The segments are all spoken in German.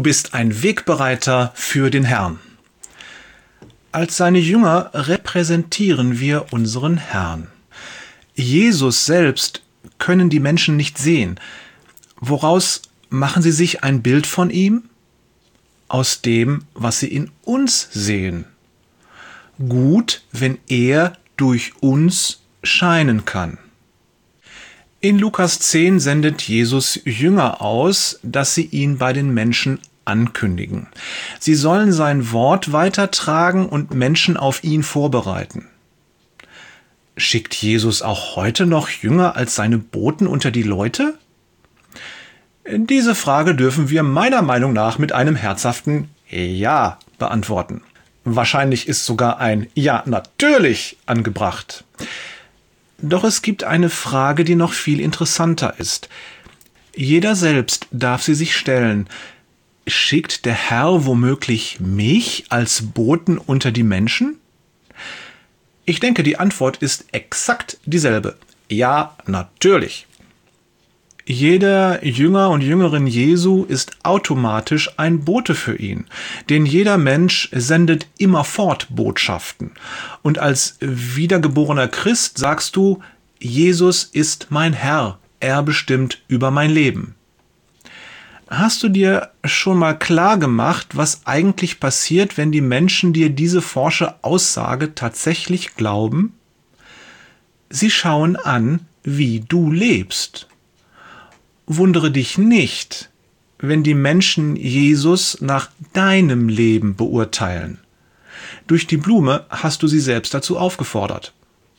bist ein Wegbereiter für den Herrn. Als seine Jünger repräsentieren wir unseren Herrn. Jesus selbst können die Menschen nicht sehen. Woraus machen sie sich ein Bild von ihm? Aus dem, was sie in uns sehen. Gut, wenn er durch uns scheinen kann. In Lukas 10 sendet Jesus Jünger aus, dass sie ihn bei den Menschen ankündigen. Sie sollen sein Wort weitertragen und Menschen auf ihn vorbereiten. Schickt Jesus auch heute noch Jünger als seine Boten unter die Leute? Diese Frage dürfen wir meiner Meinung nach mit einem herzhaften Ja beantworten. Wahrscheinlich ist sogar ein Ja, natürlich angebracht. Doch es gibt eine Frage, die noch viel interessanter ist. Jeder selbst darf sie sich stellen. Schickt der Herr womöglich mich als Boten unter die Menschen? Ich denke, die Antwort ist exakt dieselbe. Ja, natürlich. Jeder Jünger und Jüngerin Jesu ist automatisch ein Bote für ihn, denn jeder Mensch sendet immerfort Botschaften. Und als wiedergeborener Christ sagst du, Jesus ist mein Herr, er bestimmt über mein Leben. Hast du dir schon mal klar gemacht, was eigentlich passiert, wenn die Menschen dir diese forsche Aussage tatsächlich glauben? Sie schauen an, wie du lebst. Wundere dich nicht, wenn die Menschen Jesus nach deinem Leben beurteilen. Durch die Blume hast du sie selbst dazu aufgefordert.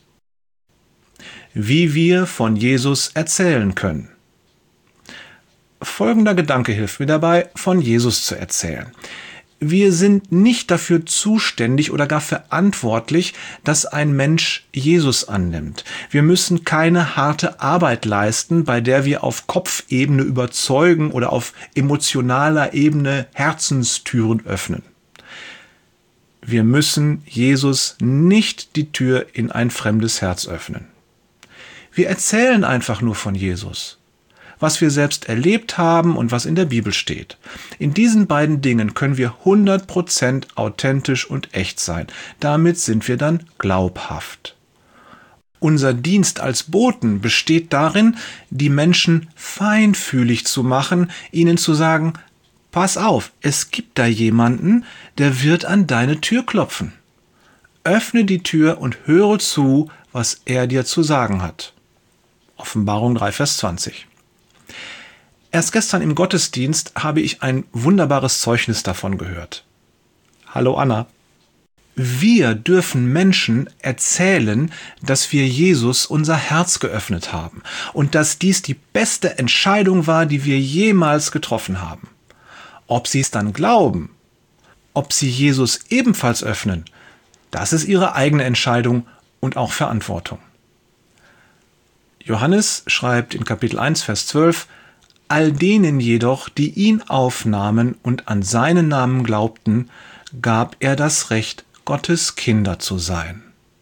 Wie wir von Jesus erzählen können. Folgender Gedanke hilft mir dabei, von Jesus zu erzählen. Wir sind nicht dafür zuständig oder gar verantwortlich, dass ein Mensch Jesus annimmt. Wir müssen keine harte Arbeit leisten, bei der wir auf Kopfebene überzeugen oder auf emotionaler Ebene Herzenstüren öffnen. Wir müssen Jesus nicht die Tür in ein fremdes Herz öffnen. Wir erzählen einfach nur von Jesus, was wir selbst erlebt haben und was in der Bibel steht. In diesen beiden Dingen können wir 100% authentisch und echt sein. Damit sind wir dann glaubhaft. Unser Dienst als Boten besteht darin, die Menschen feinfühlig zu machen, ihnen zu sagen, pass auf, es gibt da jemanden, der wird an deine Tür klopfen. Öffne die Tür und höre zu, was er dir zu sagen hat. Offenbarung 3, Vers 20. Erst gestern im Gottesdienst habe ich ein wunderbares Zeugnis davon gehört. Hallo Anna. Wir dürfen Menschen erzählen, dass wir Jesus unser Herz geöffnet haben und dass dies die beste Entscheidung war, die wir jemals getroffen haben. Ob sie es dann glauben, ob sie Jesus ebenfalls öffnen, das ist ihre eigene Entscheidung und auch Verantwortung. Johannes schreibt in Kapitel 1, Vers 12, all denen jedoch, die ihn aufnahmen und an seinen Namen glaubten, gab er das Recht, Gottes Kinder zu sein.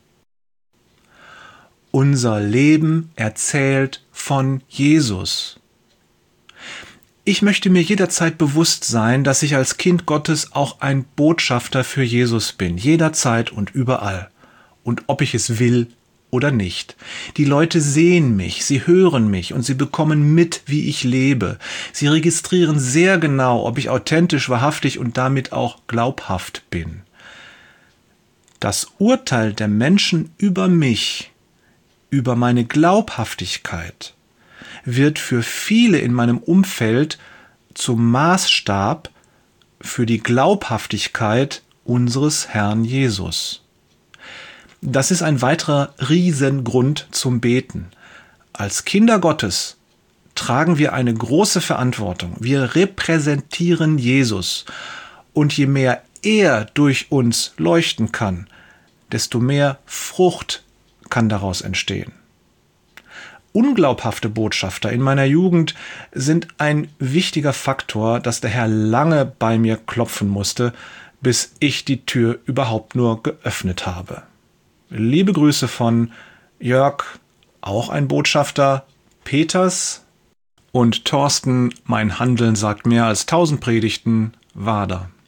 Unser Leben erzählt von Jesus. Ich möchte mir jederzeit bewusst sein, dass ich als Kind Gottes auch ein Botschafter für Jesus bin, jederzeit und überall. Und ob ich es will oder nicht. Die Leute sehen mich, sie hören mich und sie bekommen mit, wie ich lebe. Sie registrieren sehr genau, ob ich authentisch, wahrhaftig und damit auch glaubhaft bin. Das Urteil der Menschen über mich, über meine Glaubhaftigkeit, wird für viele in meinem Umfeld zum Maßstab für die Glaubhaftigkeit unseres Herrn Jesus. Das ist ein weiterer Riesengrund zum Beten. Als Kinder Gottes tragen wir eine große Verantwortung. Wir repräsentieren Jesus. Und je mehr er durch uns leuchten kann, desto mehr Frucht kann daraus entstehen. Unglaubhafte Botschafter in meiner Jugend sind ein wichtiger Faktor, dass der Herr lange bei mir klopfen musste, bis ich die Tür überhaupt nur geöffnet habe. Liebe Grüße von Jörg, auch ein Botschafter, Peters Und Thorsten, mein Handeln sagt mehr als 1000 Predigten, Wader.